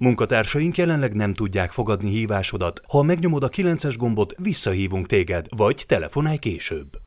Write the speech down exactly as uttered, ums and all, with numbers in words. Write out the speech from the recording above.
Munkatársaink jelenleg nem tudják fogadni hívásodat. Ha megnyomod a kilences gombot, visszahívunk téged, vagy telefonálj később.